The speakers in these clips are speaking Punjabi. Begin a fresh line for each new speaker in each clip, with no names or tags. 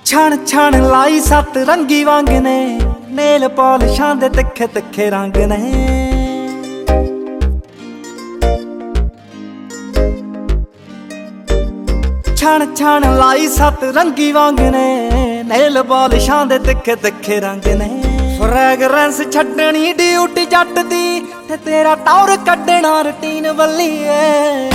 ਛਣ ਛਣ ਲਾਈ ਸੱਤ ਰੰਗੀ ਵਾਂਗ ਨੇ, ਨੇਲ ਪਾਲਿਸ਼ਾਂ ਦੇ ਤਿੱਖੇ ਤਿੱਖੇ ਰੰਗ ਨੇ। ਛਣ ਛਣ ਲਾਈ ਸੱਤ ਰੰਗੀ ਵਾਂਗ ਨੇ, ਨੇਲ ਪਾਲਿਸ਼ਾਂ ਦੇ ਤਿੱਖੇ ਤਿੱਖੇ ਰੰਗ ਨੇ। ਫ੍ਰੈਗਰੈਂਸ ਛੱਡਣੀ ਡਿਊਟੀ ਜੱਟ ਦੀ, ਤੇ ਤੇਰਾ ਟੌਰ ਕੱਢਣਾ ਰੁਟੀਨ ਬੱਲੀਏ।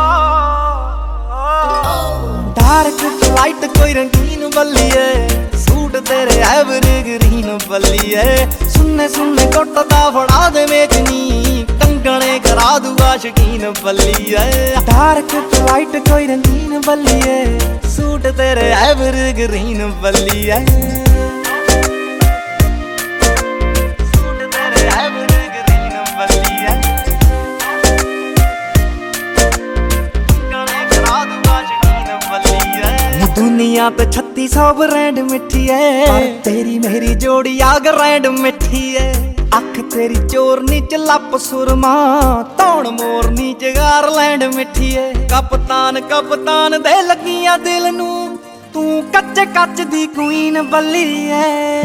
ਡਾਰਕ ਲਾਈਟ ਕੋਈ ਰੰਗੀਨ ਬੱਲੀਏ, ਸੂਟ ਤੇਰੇ ਐਵਰਗ੍ਰੀਨ ਬੱਲੀਏ। ਸੁੰਨੇ ਸੁੰਨੇ ਟੁੱਟਦਾ ਫੜਾ ਦੇ ਮੇਚਨੀ, ਕੰਗਣੇ ਕਰਾ ਦੂਗਾ ਸ਼ਕੀਨ ਬੱਲੀਏ। ਡਾਰਕ ਲਾਈਟ ਕੋਈ ਰੰਗੀਨ ਬੱਲੀਏ, ਸੂਟ ਤੇਰੇ ਐਵਰਗ੍ਰੀਨ ਬੱਲੀਏ। ਦੁਨੀਆ ਤੇ 3600 ਬ੍ਰਾਂਡ ਮਿੱਠੀ ਏ, ਪਰ ਤੇਰੀ ਮੇਰੀ ਜੋੜੀ ਆ ਗਰੈਂਡ ਮਿੱਠੀ ਏ। ਅੱਖ ਤੇਰੀ ਚੋਰਨੀ ਚ ਲੱਪ ਸੁਰਮਾ, ਧੌਣ ਮੋਰਨੀ ਚ ਗਾਰਲੈਂਡ ਮਿੱਠੀ ਏ। ਕਪਤਾਨ ਕਪਤਾਨ ਦੇ ਲੱਗੀਆਂ ਦਿਲ ਨੂੰ, ਤੂੰ ਕੱਚੇ ਕੱਚ ਦੀ ਕੁਈਨ ਬੱਲੀ ਏ।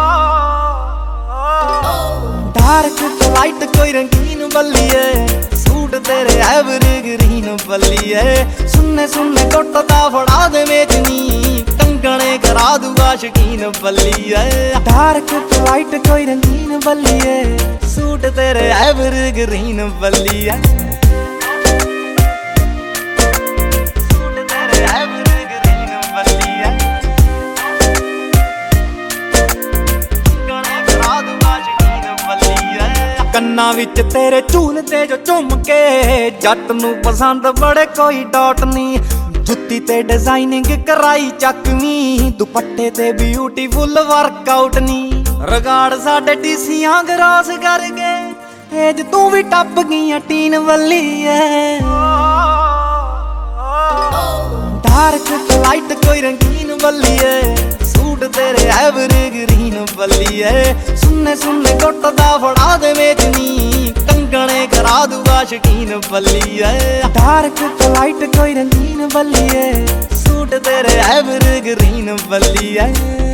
ਡਾਰਕ ਲਾਈਟ ਕੋਈ ਰੰਗੀਨ ਬੱਲੀ ਏ, ਸੂਟ ਤੇਰੇ ਐਵਰਗ੍ਰੀਨ ਬੱਲੀ ਏ। ਸੁੰਨੇ ਸੁੰਨੇ ਟੁੱਟਦਾ ਫੜਾ ਦੇ ਮੇਚਨੀ, ਕੰਗਣੇ ਕਰਾ ਦੂਗਾ ਸ਼ਕੀਨ ਬੱਲੀ ਏ। ਡਾਰਕ ਲਾਈਟ ਕੋਈ ਰੰਗੀਨ ਬੱਲੀ ਏ, ਸੂਟ ਤੇਰੇ ਐਵਰਗ੍ਰੀਨ ਬੱਲੀ ਏ। ਕੰਨਾਂ ਵਿੱਚ ਤੇਰੇ ਝੂਲਦੇ ਜੋ ਝੁੰਮ ਕੇ, ਜੱਟ ਨੂੰ ਪਸੰਦ ਬੜੇ ਕੋਈ ਡਾਟ ਨੀ। ਜੁੱਤੀ ਤੇ ਡਿਜ਼ਾਈਨਿੰਗ ਕਰਾਈ ਚੱਕਵੀਂ, ਦੁਪੱਟੇ ਤੇ ਬਿਊਟੀਫੁਲ ਵਰਕਆਊਟ ਨੀ। ਰਗਾੜ ਸਾਡੇ ਟੀਸੀਆਂ ਗਰਾਸ ਕਰ ਗਏ, ਏਜ ਤੂੰ ਵੀ ਟੱਪ ਗਈਆਂ ਟੀਨ ਵੱਲੀ ਏ। ਡਾਰਕ ਲਾਈਟ ਕੋਈ ਰੰਗੀਨ ਬੱਲੀ ਏ, ਸੂਟ ਤੇਰੇ ਐਵਰਗ੍ਰੀਨ ਬੱਲੀ ਏ। ਸੁੰਨੇ ਸੁੰਨੇ ਟੁੱਟਦਾ ਫੜਾ ਦੇ ਮੇਚਨੀ, ਕੰਗਣੇ ਕਰਾ ਦੂਗਾ ਸ਼ਕੀਨ ਬੱਲੀ ਏ। ਡਾਰਕ ਲਾਈਟ ਕੋਈ ਰੰਗੀਨ ਬੱਲੀ ਏ, ਸੂਟ ਤੇਰੇ ਐਵਰਗ੍ਰੀਨ ਬੱਲੀ ਏ।